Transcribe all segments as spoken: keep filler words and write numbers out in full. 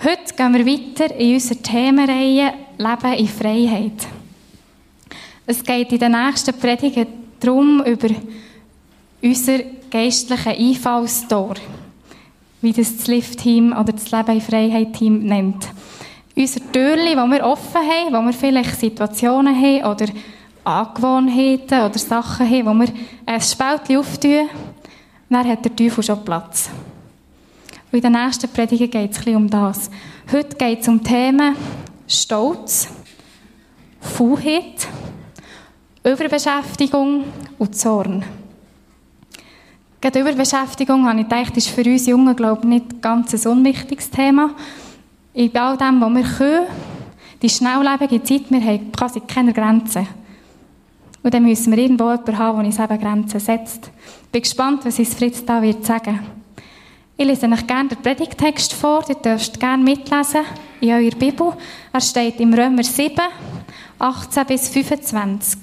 Heute gehen wir weiter in unserer Themenreihe Leben in Freiheit. Es geht in den nächsten Predigen darum, über unser geistlichen Einfallstor, wie das das Lift-Team oder das Leben in Freiheit-Team nennt. Unser Türchen, wo wir offen haben, wo wir vielleicht Situationen haben oder Angewohnheiten oder Sachen haben, wo wir ein Spältchen auftun, dann hat der Teufel schon Platz. Und in der nächsten Predigt geht es ein bisschen um das. Heute geht es um Themen Stolz, Faulheit, Überbeschäftigung und Zorn. Gerade Überbeschäftigung, habe ich gedacht, ist für uns Jungen, glaube ich, nicht ganz ein unwichtiges Thema. In all dem, was wir können, die schnelllebige Zeit, wir haben quasi keine Grenzen. Und dann müssen wir irgendwo jemanden haben, der uns eben Grenzen setzt. Ich bin gespannt, was uns Fritz da wird sagen. Ich lese euch gerne den Predigtext vor, ihr dürft gerne mitlesen in eurer Bibel. Er steht im Römer sieben, achtzehn bis fünfundzwanzig.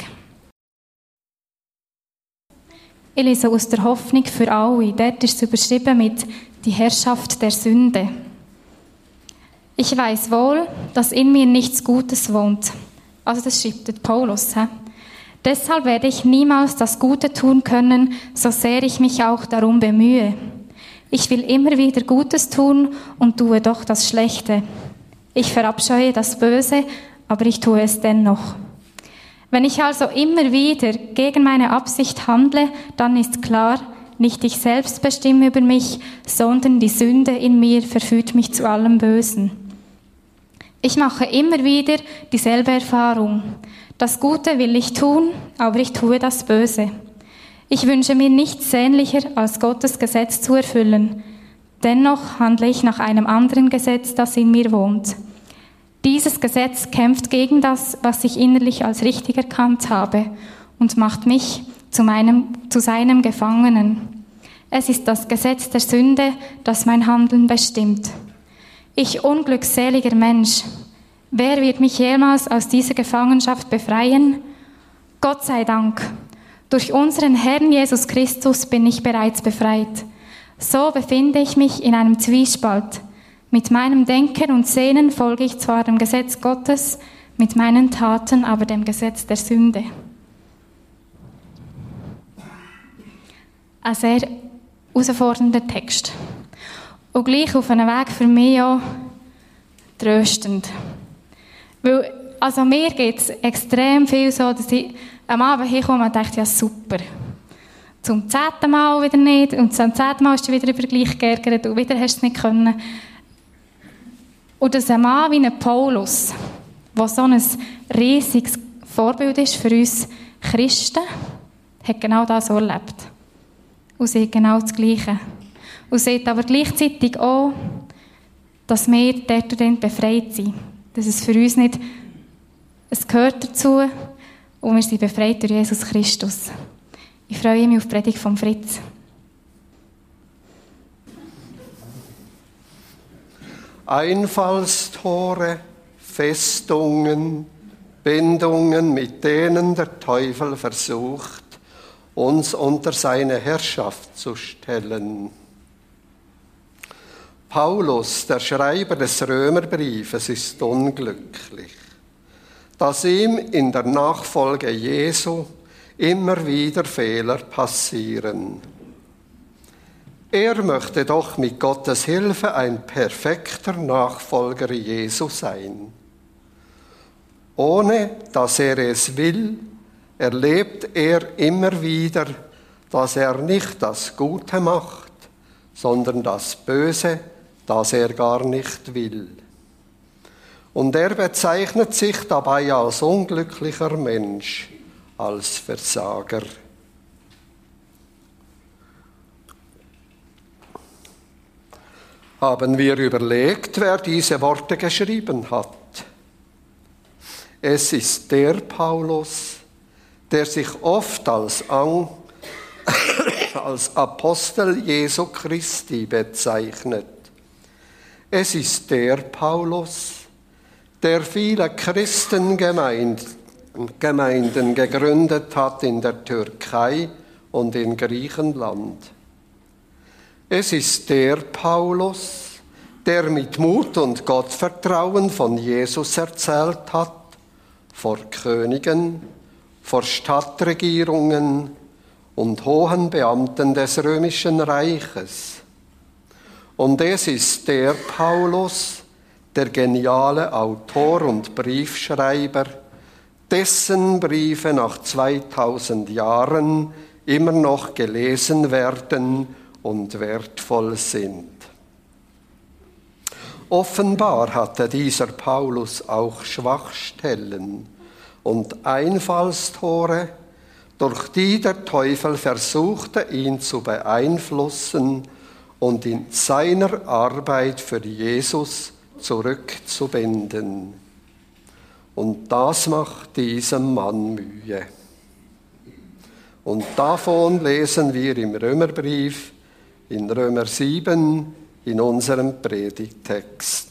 Ich lese aus der Hoffnung für alle. Dort ist es überschrieben mit «Die Herrschaft der Sünde». Ich weiß wohl, dass in mir nichts Gutes wohnt. Also das schreibt Paulus. He? Deshalb werde ich niemals das Gute tun können, so sehr ich mich auch darum bemühe. Ich will immer wieder Gutes tun und tue doch das Schlechte. Ich verabscheue das Böse, aber ich tue es dennoch. Wenn ich also immer wieder gegen meine Absicht handle, dann ist klar, nicht ich selbst bestimme über mich, sondern die Sünde in mir verführt mich zu allem Bösen. Ich mache immer wieder dieselbe Erfahrung. Das Gute will ich tun, aber ich tue das Böse. Ich wünsche mir nichts sehnlicher, als Gottes Gesetz zu erfüllen. Dennoch handle ich nach einem anderen Gesetz, das in mir wohnt. Dieses Gesetz kämpft gegen das, was ich innerlich als richtig erkannt habe, und macht mich zu meinem, zu seinem Gefangenen. Es ist das Gesetz der Sünde, das mein Handeln bestimmt. Ich unglückseliger Mensch, wer wird mich jemals aus dieser Gefangenschaft befreien? Gott sei Dank. Durch unseren Herrn Jesus Christus bin ich bereits befreit. So befinde ich mich in einem Zwiespalt. Mit meinem Denken und Sehnen folge ich zwar dem Gesetz Gottes, mit meinen Taten aber dem Gesetz der Sünde. Ein sehr herausfordernder Text. Und gleich auf einem Weg für mich auch tröstend. Weil, also mir geht es extrem viel so, dass ich am Abend hinkomme und denke, ja super. Zum zehnten Mal wieder nicht und zum zehnten Mal hast du wieder über gleich geärgert und wieder hast du es nicht können. Und dass ein Mann wie ein Paulus, der so ein riesiges Vorbild ist für uns Christen, hat genau das so erlebt. Und sieht genau das Gleiche. Und sieht aber gleichzeitig auch, dass wir dort und dann befreit sind. Dass es für uns nicht, es gehört dazu, und wir sind befreit durch Jesus Christus. Ich freue mich auf die Predigt von Fritz. Einfallstore, Festungen, Bindungen, mit denen der Teufel versucht, uns unter seine Herrschaft zu stellen. Paulus, der Schreiber des Römerbriefes, ist unglücklich, dass ihm in der Nachfolge Jesu immer wieder Fehler passieren. Er möchte doch mit Gottes Hilfe ein perfekter Nachfolger Jesu sein. Ohne dass er es will, erlebt er immer wieder, dass er nicht das Gute macht, sondern das Böse, das er gar nicht will. Und er bezeichnet sich dabei als unglücklicher Mensch, als Versager. Haben wir überlegt, wer diese Worte geschrieben hat? Es ist der Paulus, der sich oft als, Ang- als Apostel Jesu Christi bezeichnet. Es ist der Paulus, der viele Christengemeinden Gemeinden gegründet hat in der Türkei und in Griechenland. Es ist der Paulus, der mit Mut und Gottvertrauen von Jesus erzählt hat, vor Königen, vor Stadtregierungen und hohen Beamten des römischen Reiches. Und es ist der Paulus, der geniale Autor und Briefschreiber, dessen Briefe nach zweitausend Jahren immer noch gelesen werden und wertvoll sind. Offenbar hatte dieser Paulus auch Schwachstellen und Einfallstore, durch die der Teufel versuchte, ihn zu beeinflussen und in seiner Arbeit für Jesus zurückzubinden. Und das macht diesem Mann Mühe. Und davon lesen wir im Römerbrief, in Römer sieben, in unserem Predigttext.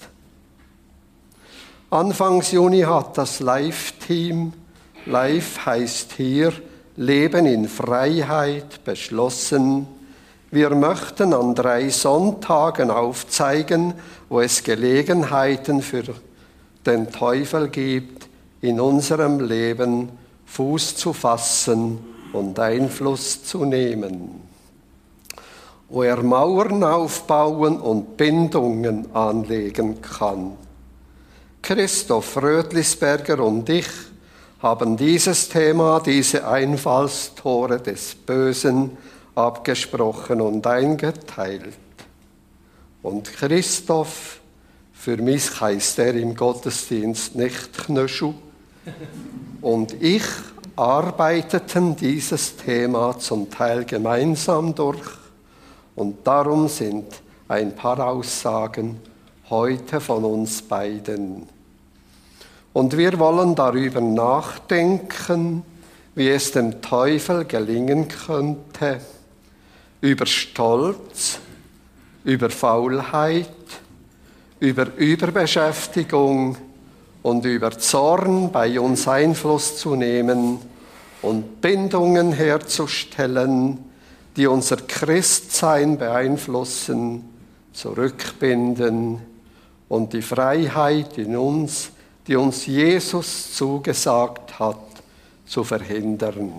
Anfangs Juni hat das Live-Team, Live heißt hier Leben in Freiheit, beschlossen, wir möchten an drei Sonntagen aufzeigen, wo es Gelegenheiten für den Teufel gibt, in unserem Leben Fuß zu fassen und Einfluss zu nehmen. Wo er Mauern aufbauen und Bindungen anlegen kann. Christoph Rötlisberger und ich haben dieses Thema, diese Einfallstore des Bösen abgesprochen und eingeteilt. Und Christoph, für mich heißt er im Gottesdienst nicht Knöschel, und ich arbeiteten dieses Thema zum Teil gemeinsam durch. Und darum sind ein paar Aussagen heute von uns beiden. Und wir wollen darüber nachdenken, wie es dem Teufel gelingen könnte, über Stolz, über Faulheit, über Überbeschäftigung und über Zorn bei uns Einfluss zu nehmen und Bindungen herzustellen, die unser Christsein beeinflussen, zurückbinden und die Freiheit in uns, die uns Jesus zugesagt hat, zu verhindern.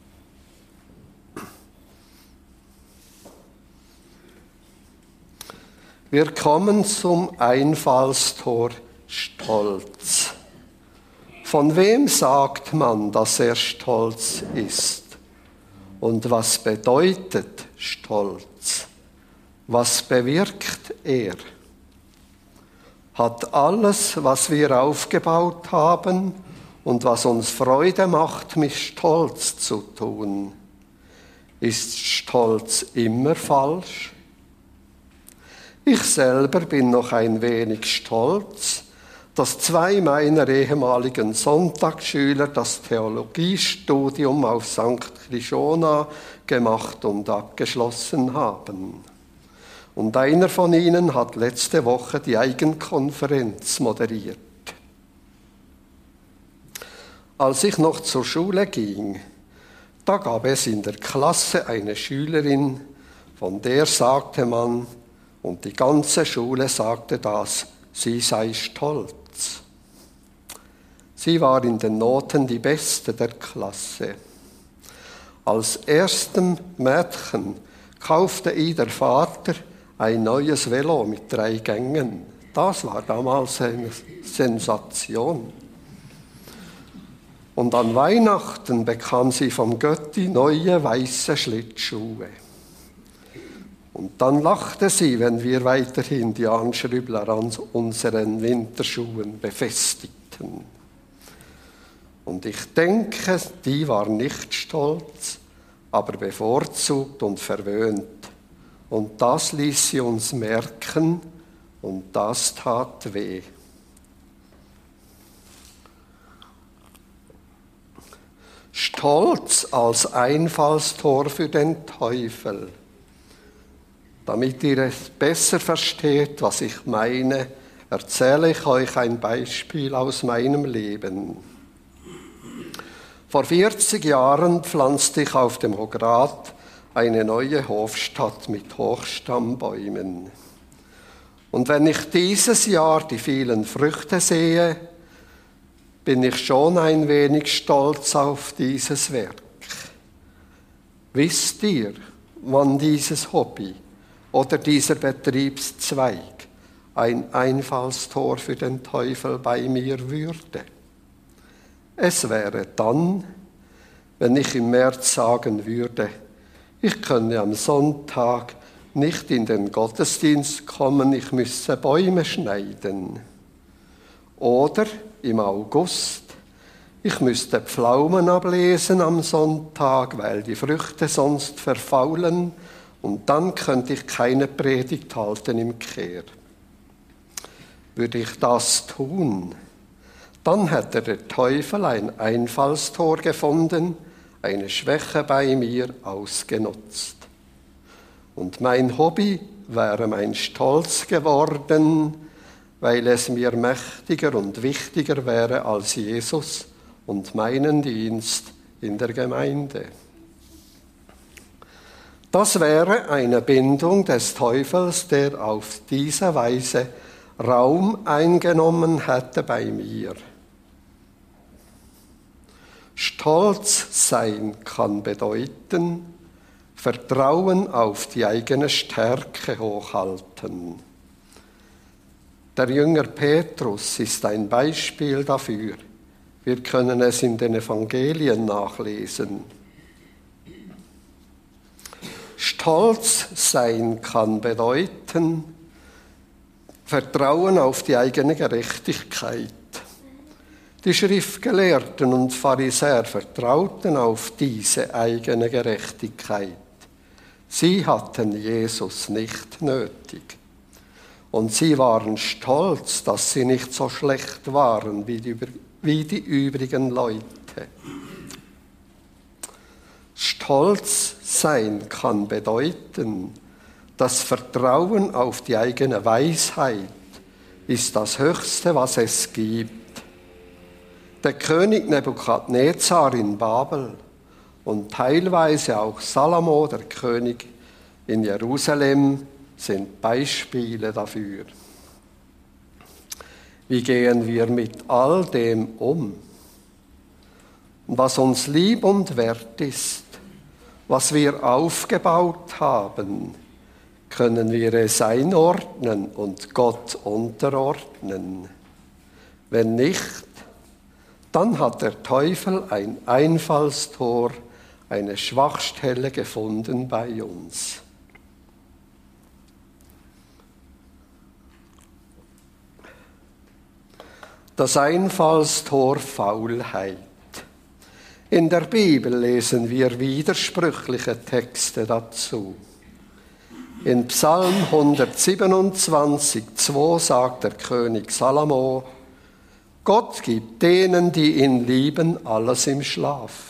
Wir kommen zum Einfallstor Stolz. Von wem sagt man, dass er stolz ist? Und was bedeutet Stolz? Was bewirkt er? Hat alles, was wir aufgebaut haben und was uns Freude macht, mit Stolz zu tun? Ist Stolz immer falsch? Ich selber bin noch ein wenig stolz, dass zwei meiner ehemaligen Sonntagsschüler das Theologiestudium auf Sankt Krishona gemacht und abgeschlossen haben. Und einer von ihnen hat letzte Woche die Eigenkonferenz moderiert. Als ich noch zur Schule ging, da gab es in der Klasse eine Schülerin, von der sagte man, und die ganze Schule sagte das, sie sei stolz. Sie war in den Noten die Beste der Klasse. Als erstem Mädchen kaufte ihr der Vater ein neues Velo mit drei Gängen. Das war damals eine Sensation. Und an Weihnachten bekam sie vom Götti neue weiße Schlittschuhe. Und dann lachte sie, wenn wir weiterhin die Anschrübler an unseren Winterschuhen befestigten. Und ich denke, die war nicht stolz, aber bevorzugt und verwöhnt. Und das ließ sie uns merken und das tat weh. Stolz als Einfallstor für den Teufel. Damit ihr es besser versteht, was ich meine, erzähle ich euch ein Beispiel aus meinem Leben. Vor vierzig Jahren pflanzte ich auf dem Hograt eine neue Hofstatt mit Hochstammbäumen. Und wenn ich dieses Jahr die vielen Früchte sehe, bin ich schon ein wenig stolz auf dieses Werk. Wisst ihr, wann dieses Hobby oder dieser Betriebszweig ein Einfallstor für den Teufel bei mir würde? Es wäre dann, wenn ich im März sagen würde, ich könne am Sonntag nicht in den Gottesdienst kommen, ich müsse Bäume schneiden. Oder im August, ich müsste Pflaumen ablesen am Sonntag, weil die Früchte sonst verfaulen, und dann könnte ich keine Predigt halten im Kehr. Würde ich das tun, dann hätte der Teufel ein Einfallstor gefunden, eine Schwäche bei mir ausgenutzt. Und mein Hobby wäre mein Stolz geworden, weil es mir mächtiger und wichtiger wäre als Jesus und meinen Dienst in der Gemeinde. Das wäre eine Bindung des Teufels, der auf diese Weise Raum eingenommen hätte bei mir. Stolz sein kann bedeuten, Vertrauen auf die eigene Stärke hochhalten. Der Jünger Petrus ist ein Beispiel dafür. Wir können es in den Evangelien nachlesen. Stolz sein kann bedeuten, Vertrauen auf die eigene Gerechtigkeit. Die Schriftgelehrten und Pharisäer vertrauten auf diese eigene Gerechtigkeit. Sie hatten Jesus nicht nötig. Und sie waren stolz, dass sie nicht so schlecht waren wie die, wie die übrigen Leute. Stolz sein kann bedeuten, das Vertrauen auf die eigene Weisheit ist das Höchste, was es gibt. Der König Nebukadnezar in Babel und teilweise auch Salomo, der König in Jerusalem, sind Beispiele dafür. Wie gehen wir mit all dem um? Und was uns lieb und wert ist, was wir aufgebaut haben, können wir es einordnen und Gott unterordnen. Wenn nicht, dann hat der Teufel ein Einfallstor, eine Schwachstelle gefunden bei uns. Das Einfallstor Faulheit. In der Bibel lesen wir widersprüchliche Texte dazu. In Psalm hundertsiebenundzwanzig, zwei sagt der König Salomo, Gott gibt denen, die ihn lieben, alles im Schlaf.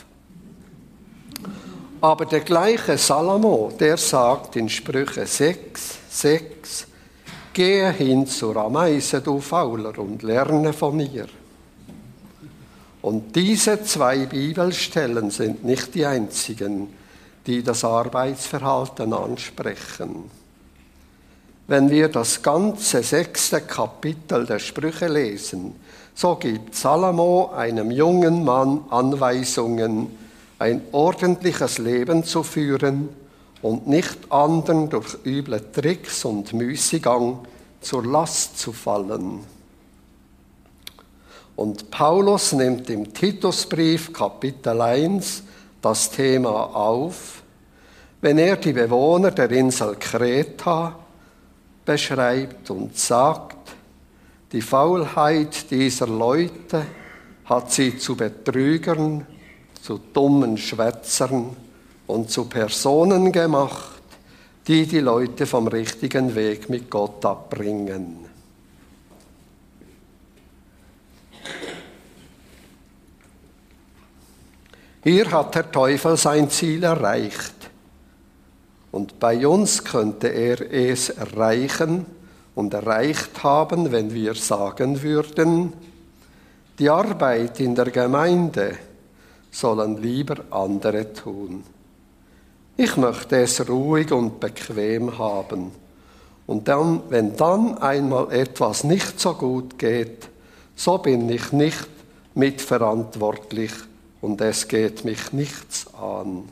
Aber der gleiche Salomo, der sagt in Sprüche sechs, sechs, gehe hin zur Ameise, du Fauler, und lerne von mir. Und diese zwei Bibelstellen sind nicht die einzigen, die das Arbeitsverhalten ansprechen. Wenn wir das ganze sechste Kapitel der Sprüche lesen, so gibt Salomo einem jungen Mann Anweisungen, ein ordentliches Leben zu führen und nicht anderen durch üble Tricks und Müßiggang zur Last zu fallen. Und Paulus nimmt im Titusbrief Kapitel eins das Thema auf, wenn er die Bewohner der Insel Kreta beschreibt und sagt, die Faulheit dieser Leute hat sie zu Betrügern, zu dummen Schwätzern und zu Personen gemacht, die die Leute vom richtigen Weg mit Gott abbringen. Hier hat der Teufel sein Ziel erreicht. Und bei uns könnte er es erreichen und erreicht haben, wenn wir sagen würden, die Arbeit in der Gemeinde sollen lieber andere tun. Ich möchte es ruhig und bequem haben Und dann, wenn dann einmal etwas nicht so gut geht, so bin ich nicht mitverantwortlich und es geht mich nichts an.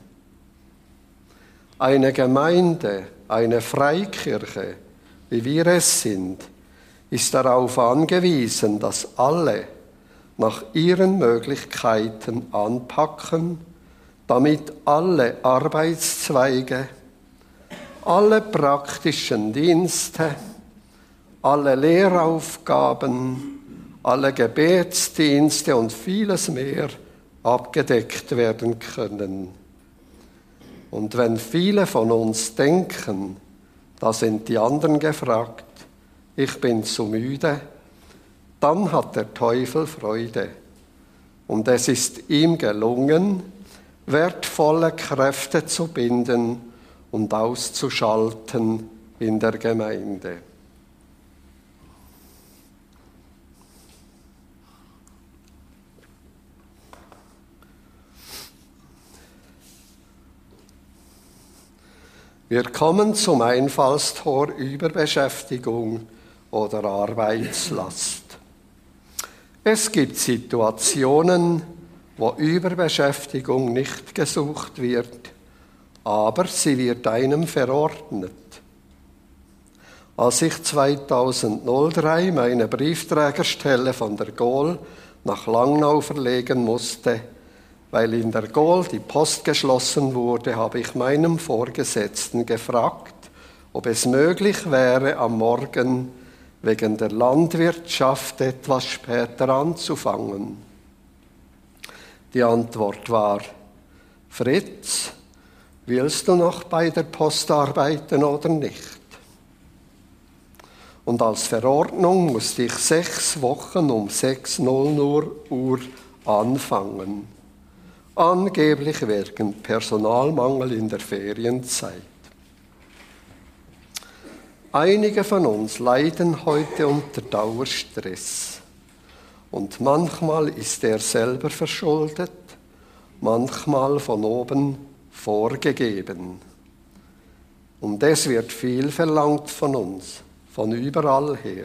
Eine Gemeinde, eine Freikirche, wie wir es sind, ist darauf angewiesen, dass alle nach ihren Möglichkeiten anpacken, damit alle Arbeitszweige, alle praktischen Dienste, alle Lehraufgaben, alle Gebetsdienste und vieles mehr abgedeckt werden können. Und wenn viele von uns denken, da sind die anderen gefragt, ich bin zu müde, dann hat der Teufel Freude. Und es ist ihm gelungen, wertvolle Kräfte zu binden und auszuschalten in der Gemeinde. Wir kommen zum Einfallstor Überbeschäftigung oder Arbeitslast. Es gibt Situationen, wo Überbeschäftigung nicht gesucht wird, aber sie wird einem verordnet. Als ich zweitausenddrei meine Briefträgerstelle von der Gol nach Langnau verlegen musste, weil in der Gol die Post geschlossen wurde, habe ich meinem Vorgesetzten gefragt, ob es möglich wäre, am Morgen wegen der Landwirtschaft etwas später anzufangen. Die Antwort war: Fritz, willst du noch bei der Post arbeiten oder nicht? Und als Verordnung musste ich sechs Wochen um sechs Uhr anfangen. Angeblich wegen Personalmangel in der Ferienzeit. Einige von uns leiden heute unter Dauerstress. Und manchmal ist er selber verschuldet, manchmal von oben vorgegeben. Und es wird viel verlangt von uns, von überall her.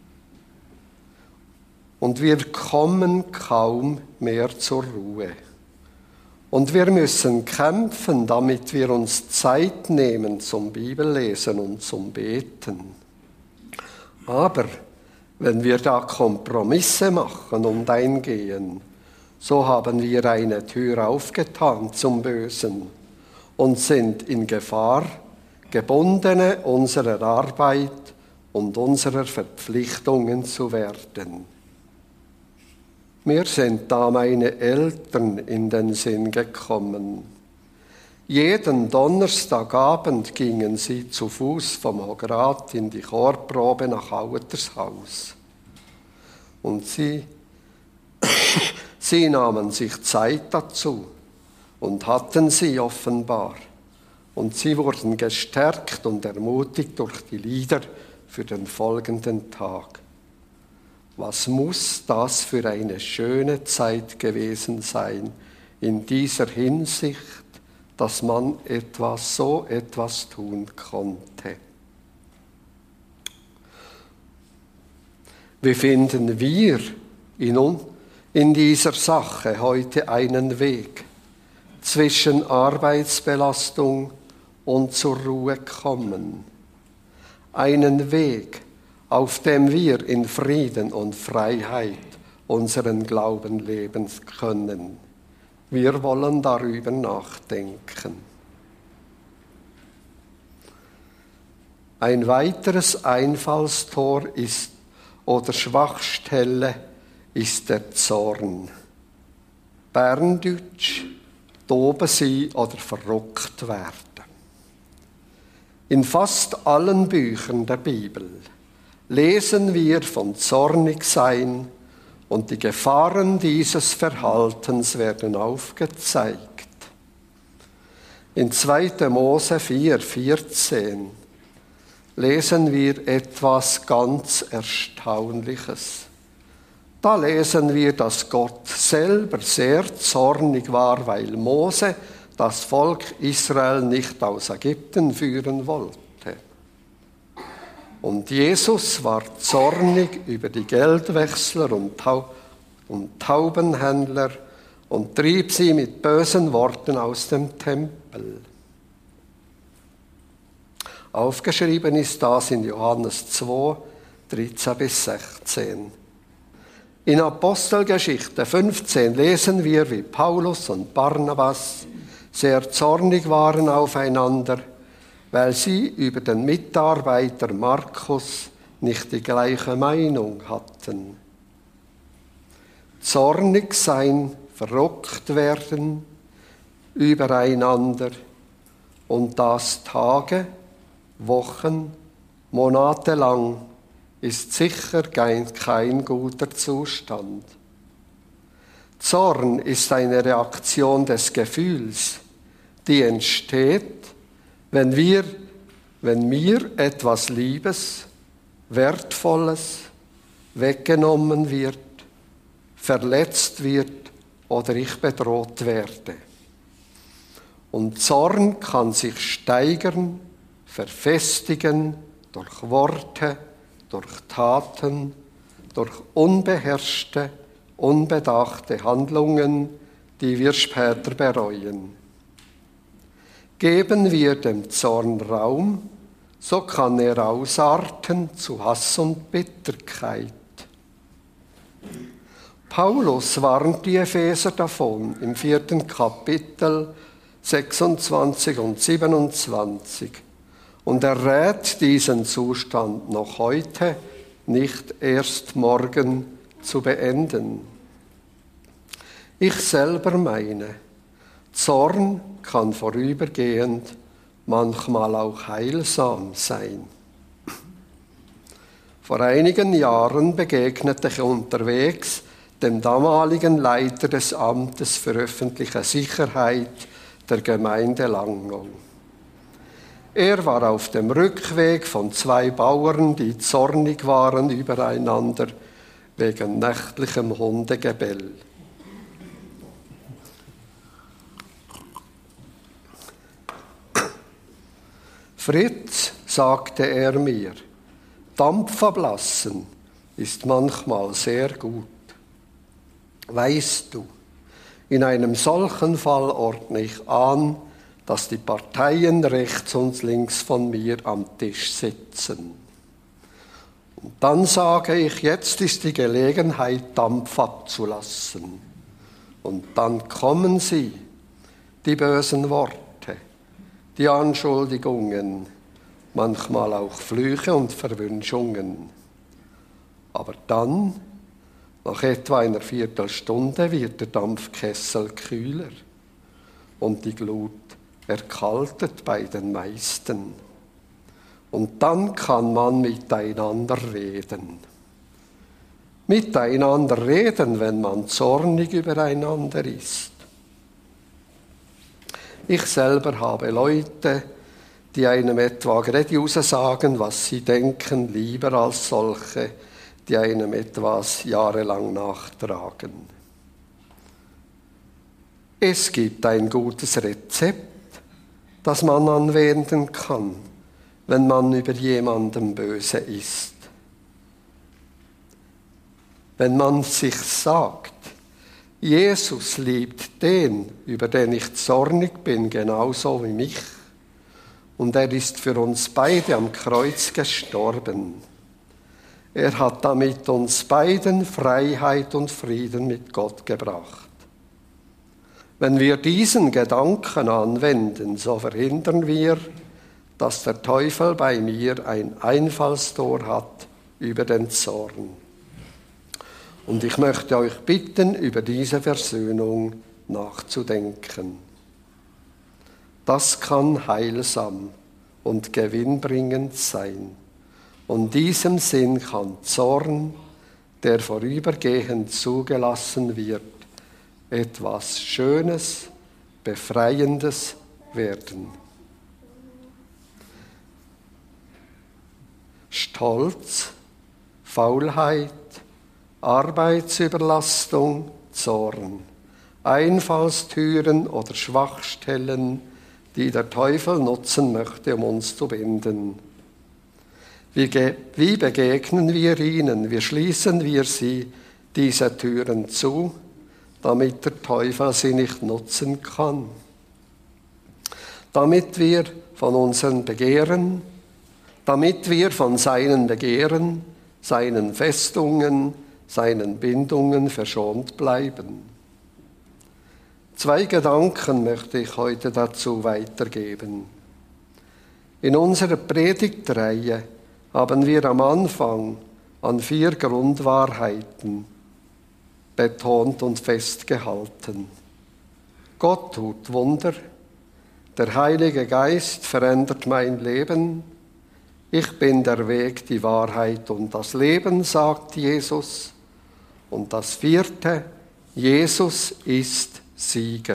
Und wir kommen kaum mehr zur Ruhe. Und wir müssen kämpfen, damit wir uns Zeit nehmen zum Bibellesen und zum Beten. Aber wenn wir da Kompromisse machen und eingehen, so haben wir eine Tür aufgetan zum Bösen und sind in Gefahr, Gebundene unserer Arbeit und unserer Verpflichtungen zu werden. Mir sind da meine Eltern in den Sinn gekommen. Jeden Donnerstagabend gingen sie zu Fuß vom Ograt in die Chorprobe nach Aueters Haus. Und sie, sie nahmen sich Zeit dazu und hatten sie offenbar. Und sie wurden gestärkt und ermutigt durch die Lieder für den folgenden Tag. Was muss das für eine schöne Zeit gewesen sein in dieser Hinsicht, dass man etwas, so etwas tun konnte. Wie finden wir in, in dieser Sache heute einen Weg zwischen Arbeitsbelastung und zur Ruhe kommen? Einen Weg, auf dem wir in Frieden und Freiheit unseren Glauben leben können. Wir wollen darüber nachdenken. Ein weiteres Einfallstor ist oder Schwachstelle ist der Zorn. Berndeutsch, toben sie oder verrückt werden. In fast allen Büchern der Bibel lesen wir von Zornigsein und die Gefahren dieses Verhaltens werden aufgezeigt. In zweiter Mose vier, vierzehn lesen wir etwas ganz Erstaunliches. Da lesen wir, dass Gott selber sehr zornig war, weil Mose das Volk Israel nicht aus Ägypten führen wollte. Und Jesus war zornig über die Geldwechsler und, Tau- und Taubenhändler und trieb sie mit bösen Worten aus dem Tempel. Aufgeschrieben ist das in Johannes zwei, dreizehn bis sechzehn. In Apostelgeschichte fünfzehn lesen wir, wie Paulus und Barnabas sehr zornig waren aufeinander, weil sie über den Mitarbeiter Markus nicht die gleiche Meinung hatten. Zornig sein, verrückt werden übereinander und das Tage, Wochen, Monate lang ist sicher kein, kein guter Zustand. Zorn ist eine Reaktion des Gefühls, die entsteht, wenn wir, wenn mir etwas Liebes, Wertvolles weggenommen wird, verletzt wird oder ich bedroht werde. Und Zorn kann sich steigern, verfestigen durch Worte, durch Taten, durch unbeherrschte, unbedachte Handlungen, die wir später bereuen. Geben wir dem Zorn Raum, so kann er ausarten zu Hass und Bitterkeit. Paulus warnt die Epheser davon im vierten Kapitel sechsundzwanzig und siebenundzwanzig. Und er rät diesen Zustand noch heute, nicht erst morgen zu beenden. Ich selber meine, Zorn kann vorübergehend, manchmal auch heilsam sein. Vor einigen Jahren begegnete ich unterwegs dem damaligen Leiter des Amtes für öffentliche Sicherheit der Gemeinde Langnau. Er war auf dem Rückweg von zwei Bauern, die zornig waren übereinander wegen nächtlichem Hundegebell. Fritz, sagte er mir, Dampf ablassen ist manchmal sehr gut. Weißt du, in einem solchen Fall ordne ich an, dass die Parteien rechts und links von mir am Tisch sitzen. Und dann sage ich, jetzt ist die Gelegenheit, Dampf abzulassen. Und dann kommen sie, die bösen Worte, die Anschuldigungen, manchmal auch Flüche und Verwünschungen. Aber dann, nach etwa einer Viertelstunde, wird der Dampfkessel kühler und die Glut erkaltet bei den meisten. Und dann kann man miteinander reden. Miteinander reden, wenn man zornig übereinander ist. Ich selber habe Leute, die einem etwa gerade raus sagen, was sie denken, lieber als solche, die einem etwas jahrelang nachtragen. Es gibt ein gutes Rezept, das man anwenden kann, wenn man über jemanden böse ist. Wenn man sich sagt, Jesus liebt den, über den ich zornig bin, genauso wie mich, und er ist für uns beide am Kreuz gestorben. Er hat damit uns beiden Freiheit und Frieden mit Gott gebracht. Wenn wir diesen Gedanken anwenden, so verhindern wir, dass der Teufel bei mir ein Einfallstor hat über den Zorn. Und ich möchte euch bitten, über diese Versöhnung nachzudenken. Das kann heilsam und gewinnbringend sein. Und in diesem Sinn kann Zorn, der vorübergehend zugelassen wird, etwas Schönes, Befreiendes werden. Stolz, Faulheit, Arbeitsüberlastung, Zorn, Einfallstüren oder Schwachstellen, die der Teufel nutzen möchte, um uns zu binden. Wie, ge- wie begegnen wir ihnen? Wie schließen wir sie, diese Türen zu, damit der Teufel sie nicht nutzen kann? Damit wir von unseren Begehren, damit wir von seinen Begehren, seinen Festungen, seinen Bindungen verschont bleiben. Zwei Gedanken möchte ich heute dazu weitergeben. In unserer Predigtreihe haben wir am Anfang an vier Grundwahrheiten betont und festgehalten. Gott tut Wunder, der Heilige Geist verändert mein Leben, ich bin der Weg, die Wahrheit und das Leben, sagt Jesus. Und das vierte, Jesus ist Sieger.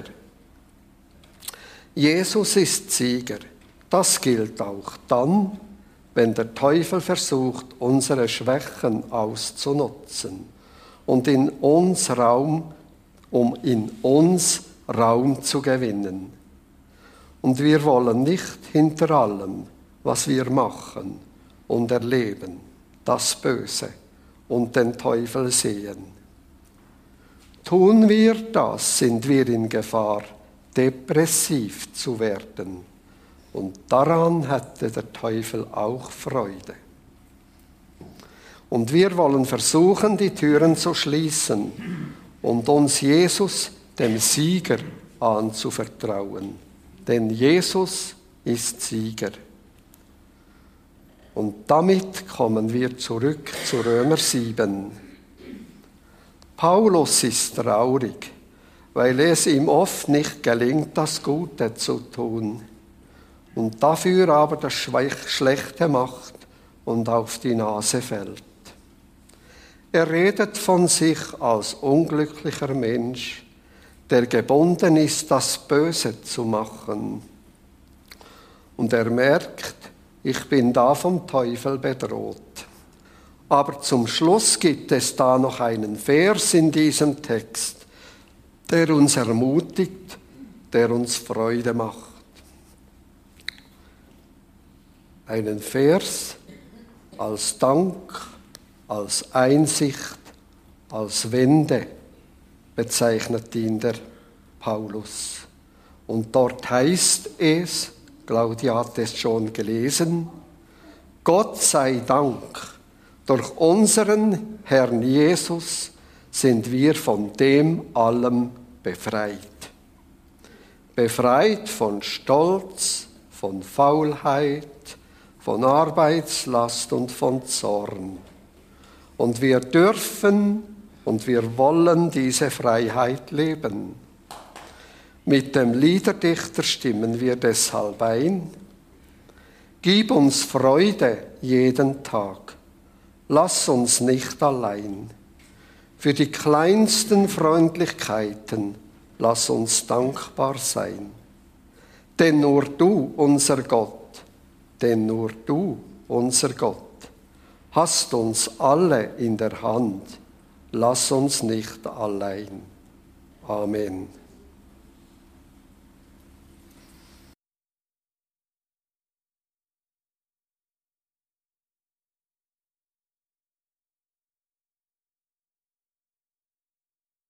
Jesus ist Sieger. Das gilt auch dann, wenn der Teufel versucht, unsere Schwächen auszunutzen und in uns Raum, um in uns Raum zu gewinnen. Und wir wollen nicht hinter allem, was wir machen und erleben, das Böse und den Teufel sehen. Tun wir das, sind wir in Gefahr, depressiv zu werden. Und daran hätte der Teufel auch Freude. Und wir wollen versuchen, die Türen zu schließen und uns Jesus, dem Sieger, anzuvertrauen. Denn Jesus ist Sieger. Und damit kommen wir zurück zu Römer sieben. Paulus ist traurig, weil es ihm oft nicht gelingt, das Gute zu tun und dafür aber das Schlechte macht und auf die Nase fällt. Er redet von sich als unglücklicher Mensch, der gebunden ist, das Böse zu machen. Und er merkt, ich bin da vom Teufel bedroht. Aber zum Schluss gibt es da noch einen Vers in diesem Text, der uns ermutigt, der uns Freude macht. Einen Vers als Dank, als Einsicht, als Wende bezeichnet ihn der Paulus. Und dort heißt es, Claudia hat es schon gelesen, Gott sei Dank, durch unseren Herrn Jesus sind wir von dem allem befreit. Befreit von Stolz, von Faulheit, von Arbeitslast und von Zorn. Und wir dürfen und wir wollen diese Freiheit leben. Mit dem Liederdichter stimmen wir deshalb ein. Gib uns Freude jeden Tag. Lass uns nicht allein. Für die kleinsten Freundlichkeiten lass uns dankbar sein. Denn nur du, unser Gott, denn nur du, unser Gott, hast uns alle in der Hand. Lass uns nicht allein. Amen.